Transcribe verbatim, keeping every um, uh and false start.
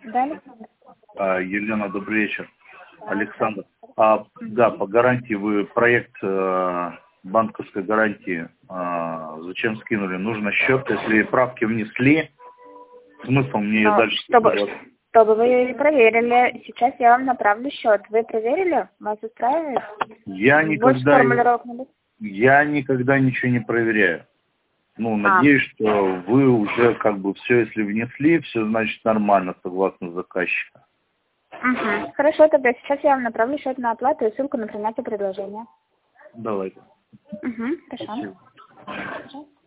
Да, Александр? А, Елена, добрый вечер. Александр. А, да, по гарантии вы проект э, банковской гарантии э, зачем скинули? Нужно счет, если правки внесли, смысл мне ее Но дальше чтобы, скидывать? чтобы вы ее проверили, сейчас я вам направлю счет. Вы проверили? Вас устраивает? Я Больше никогда, формулировок не будет? я никогда ничего не проверяю. Ну, А. надеюсь, что вы уже как бы все, если внесли, все значит нормально, согласно заказчика. Угу. Хорошо, тогда сейчас я вам направлю счет на оплату и ссылку на принятие предложения. Давайте. Угу, хорошо. Спасибо. Хорошо.